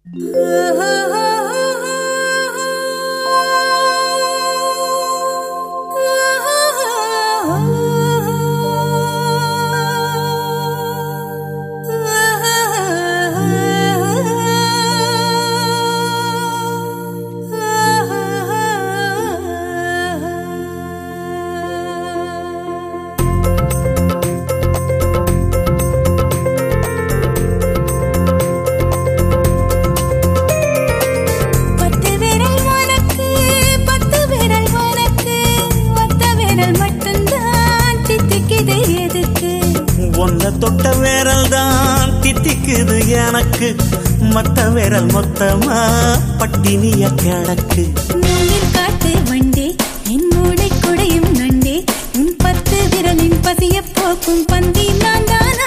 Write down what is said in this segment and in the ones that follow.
தொட்ட விரல் தான் தித்திக்குது எனக்கு, மத்த விரல் மொத்தமா பட்டினிய கிடக்கு. காட்டு வண்டே என் மூளை குடையும் நண்டே, உன் 10 விரலின் பசிய போக்கும் பந்தி நான் தானா?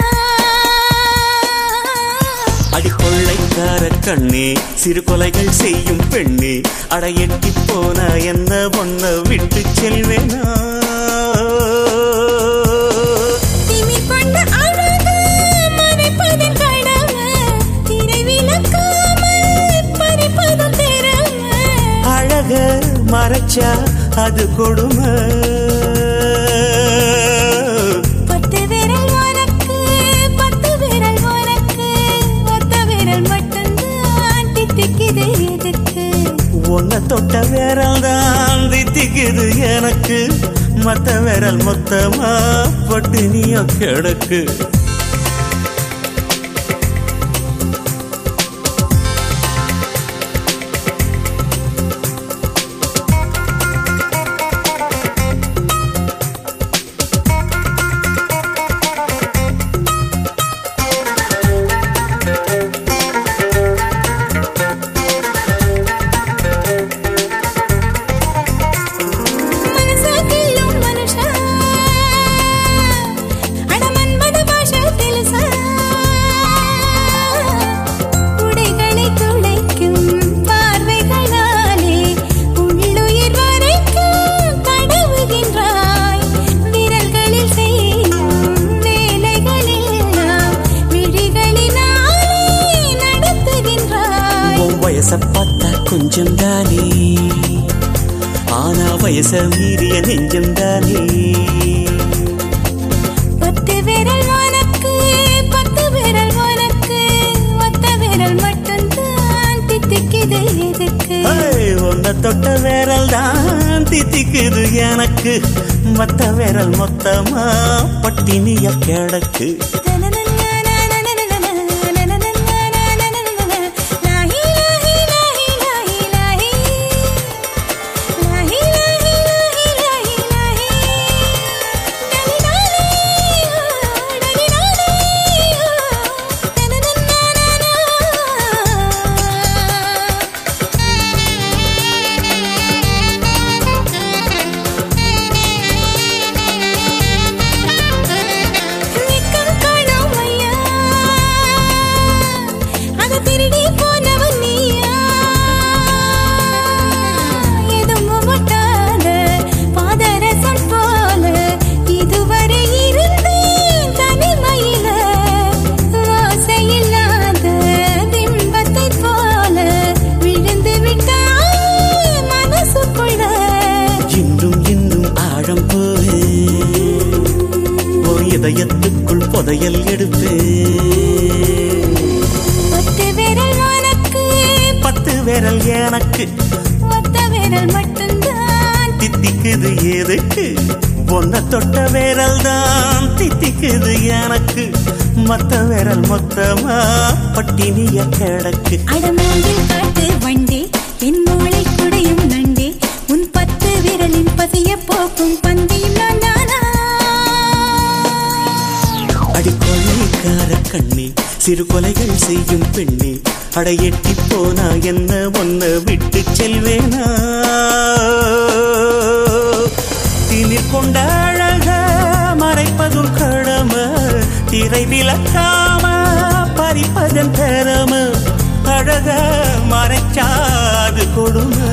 அடிக்கொள்ளைக்கார கண்ணே, சிறு கொலைகள் செய்யும் பெண்ணே, அடையட்டி போன என்ன ஒன்ன விட்டு செல்வேனா? மறைச்சா அது கொடுமை. 10 விரல் உனக்கு 10 விரல் உனக்கு, ஒத்த விரல் மட்டும்தான் தித்திக்குது எதுக்கு? உன்னை தொட்ட விரல் தான் தித்திக்குது எனக்கு, மத்த விரல் மொத்தமா பட்டினிய கிடக்கு. வயச பார்த்தா கொஞ்சம் தானே, ஆனா வயச மீறிய நெஞ்சம் தானே. 10 விரல் உனக்கு 10 விரல் உனக்கு, ஒத்த விரல் மட்டும்தான் தித்திக்குது எதுக்கு? உன்னை தொட்ட விரல் தான் தித்திக்குது எனக்கு, மத்த விரல் மொத்தமா பட்டினிய கிடக்கு. இதயத்துக்குள் புதையல் எடுத்து 10 விரல் உனக்கு 10 விரல் எனக்கு, ஒத்த விரல் மட்டும்தான் தித்திக்குது எதுக்கு? உன்னை தொட்ட விரல் தான் தித்திக்குது எனக்கு, மத்த விரல் மொத்தமா பட்டினிய கிடக்கு. அடமோங்கில் காட்டு வண்டே என் மூளை குடையும் நண்டே, உன் 10 விரலின் பசிய போக்கும் பந்தியும் நான் தானா? அடிக்கொள்ளைக்கார கண்ணே, சிறு கொலைகள் செய்யும் பெண்ணே, அடையட்டி போனா என்ன ஒன்ன விட்டு செல்வேனா? திணிர் கொண்ட அழக மறைப்பதும் கடமை, திரை விளக்காம பறிப்பதன் திறமை. அழக மறைச்சாது கொடுமை.